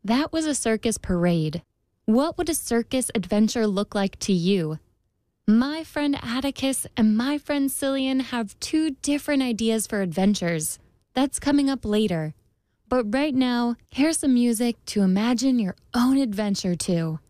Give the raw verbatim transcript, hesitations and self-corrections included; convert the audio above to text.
That was a circus parade. What would a circus adventure look like to you? My friend Atticus and my friend Cillian have two different ideas for adventures. That's coming up later. But right now, here's some music to imagine your own adventure to.